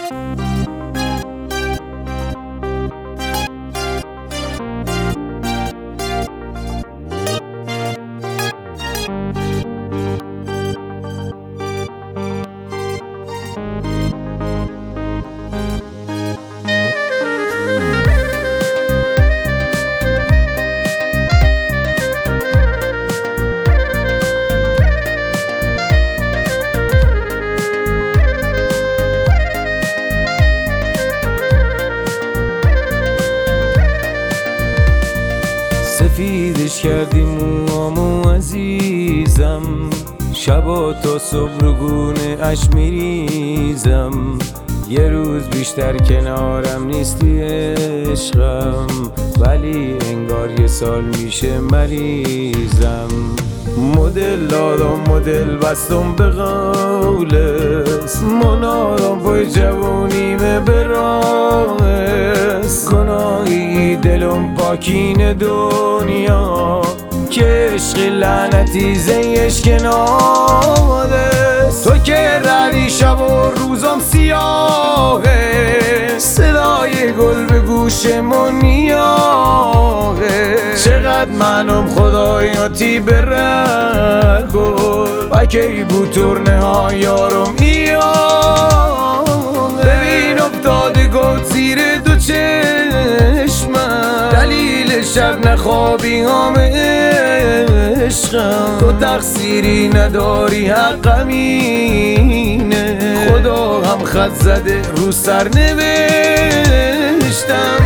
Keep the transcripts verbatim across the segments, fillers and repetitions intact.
سفیدش کردی موامو عزیزم، شبا تا صبح رو گونه اش میریزم. یه روز بیشتر کنارم نیستی عشقم، ولی انگار یه سال میشه مریضم. مدل دادم مدل بستم به قولست، منارم پای جوونیمه براست. گناهی دلم پاکین دنیا که عشق لعنتی زیش کناده. تو که ردی شب و روزم سیاهه، صدای گل به گوش من میاهه. چقدر منم خدایاتی بره گل و کی بود ترنه ها یارم ایا. ببین افتاده گل زیر دو چشمم، دلیل شب نخوابی هم عشقم. تو تقصیری نداری حقم اینه، خدا هم خط زده رو سر نوشتم.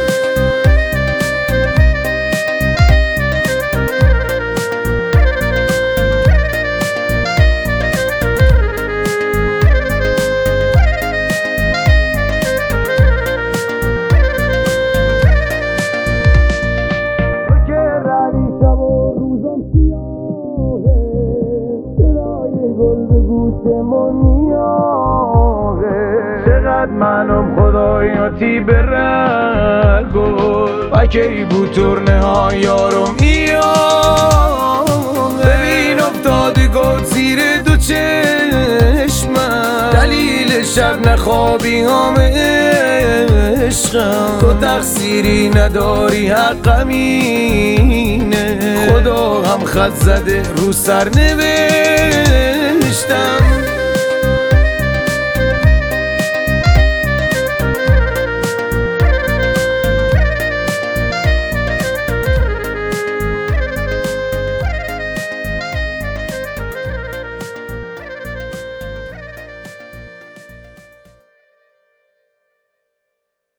چقدر منم خدایاتی بره گل و کی بود ترنه ها یارم ایا. ببین افتاده گل زیر دو چشمم، دلیل شب نخوابی هم عشقم. تو تقصیری نداری حقم اینه، خدا هم خط زده رو سر نوشتم.